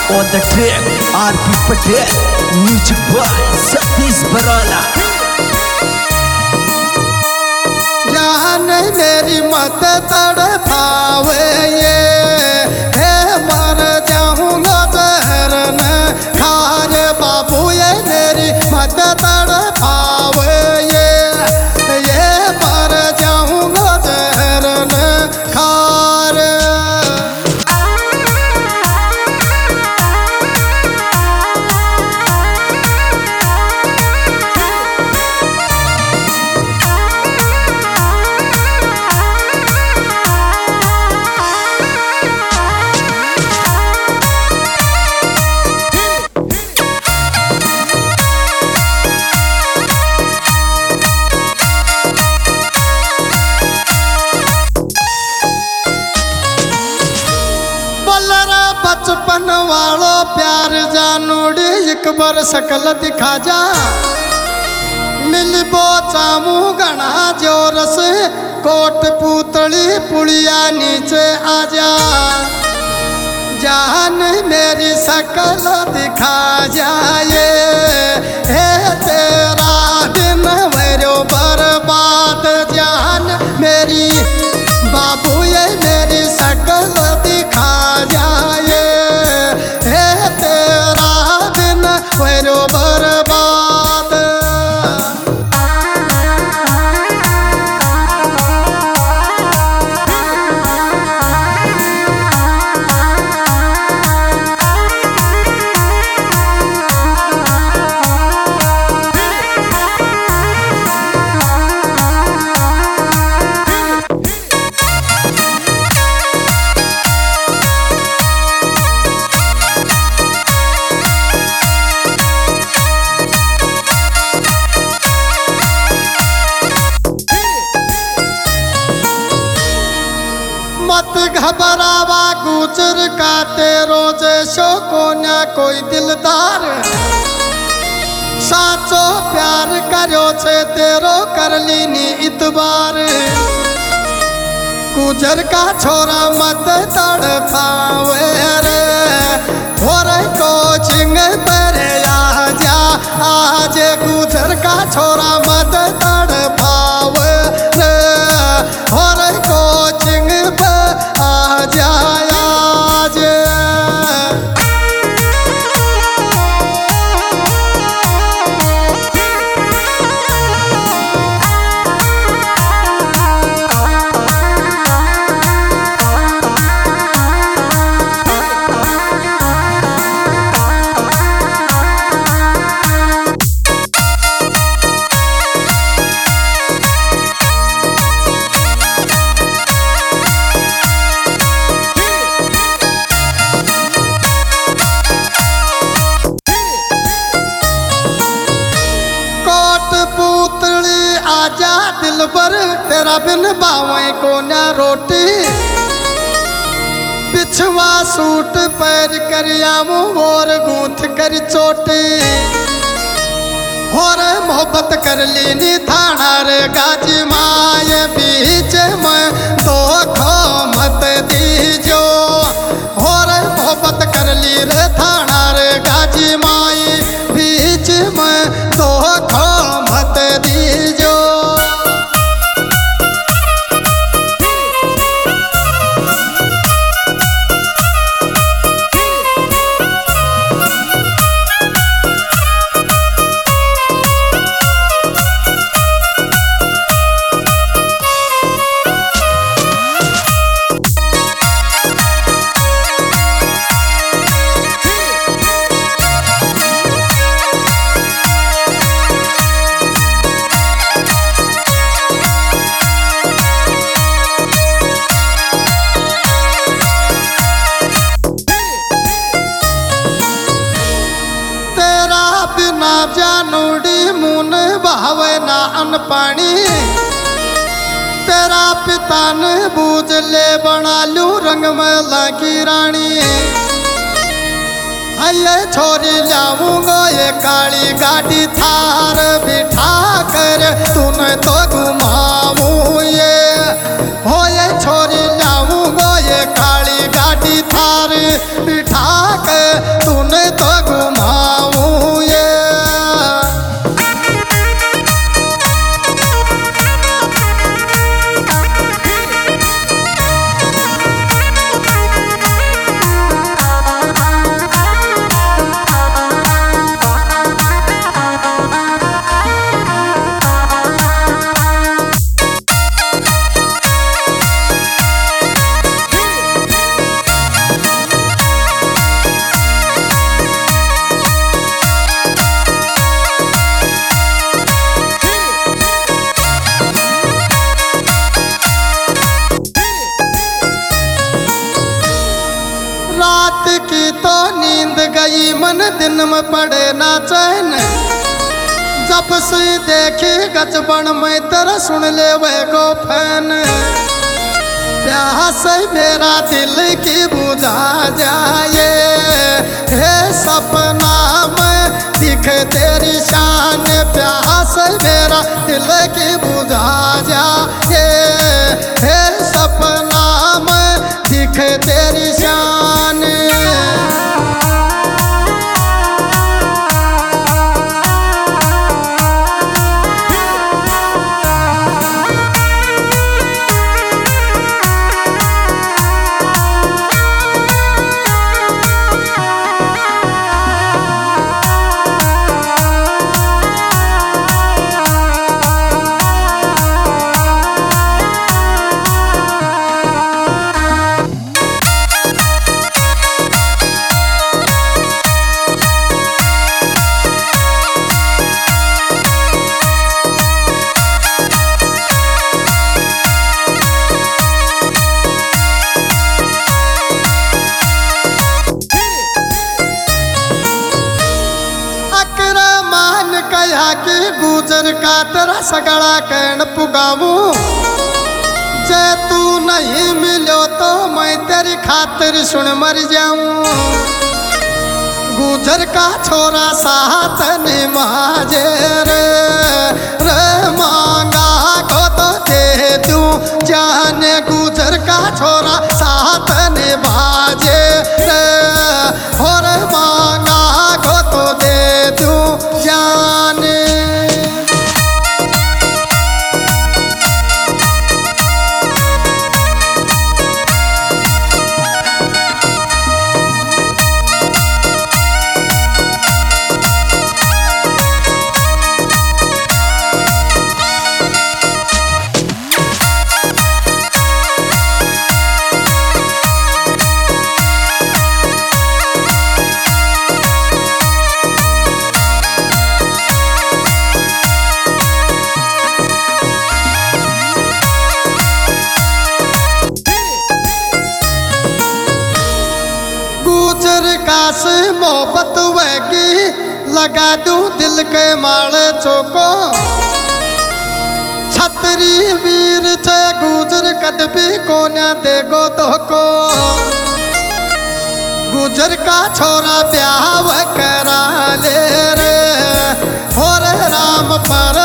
On the track, R.P. Patel, music by Satish Barala. जान मेरी मत तड़पावे ये है मर जाऊंगा जहर न खार बाबू ये मेरी मत तड़पावे ये मर जाऊंगा जहर न खार। बचपन वालो प्यार जानूड़ी एक बार शकल दिखा जा मिलबो चामू गणा जोर से कोट पुतली पुलिया नीचे आजा जान मेरी शकल दिखा जाए हे तेरा दिन मेरे बर्बाद जान मेरी बाबू ये मेरी शकल दिखा जाए हे तेरा दिन मेरे बर्बाद। मत घबरावा गुजर काटे रोजे शो कोन्या कोई दिलदार साचो प्यार करो छे तेरो कर लीनी इतबार गुजर का छोरा मत तड़पावे रे थोड़े कोचिंग पर आ जा आज गुजर का छोरा मत तड़पावे रे थोड़े कोचिंग पर आ जा आज। पुतली आजा दिल पर तेरा बिन बावे को न रोटी पिछवा सूट पैर करियामू और गूंथ कर चोटी और मोहब्बत कर लीनी थाना रे गाजी माए बीच में दो खो मत दीजो और मोहब्बत कर ली रे थाना रे गाजी माए बीच में दो खो मत दीजो। जानूड़ी मुन बहावे ना अन पानी तेरा पिता ने बूझ ले बना लू रंग में की रानी आइए छोरी लाऊंगा ये काली गाड़ी थार बिठा कर तूने तो घुमाऊं ये हो ये छोरी लाऊंगा ये काली गाड़ी थार बिठा कर तो नींद गई मन दिन में पड़े ना चैन जब से देखी गचबन में तेरा सुन ले वे गो फैन प्यास मेरा दिल की बुझा जाए हे सपना में दिखे तेरी शान प्यास मेरा दिल की बुझा जाए हे सपना में दिखे तेरी शान के गुजर का तेरा सगड़ा कैन पुगावू जे तू नहीं मिलो तो मैं तेरी खातिर सुन मर जाऊं गुजर का छोरा साथ निमाजे रे मांगा को तो दे दूं जाने गुजर का छोरा साथ निभाजे रे और मांगा को तो दे दूं जाने से मोहब्बत वगी लगा दूं दिल के माले चौको छतरी वीर चे गुजर कद भी कोन्या देगो तो को गुजर का छोरा ब्याह करा ले रे और राम पर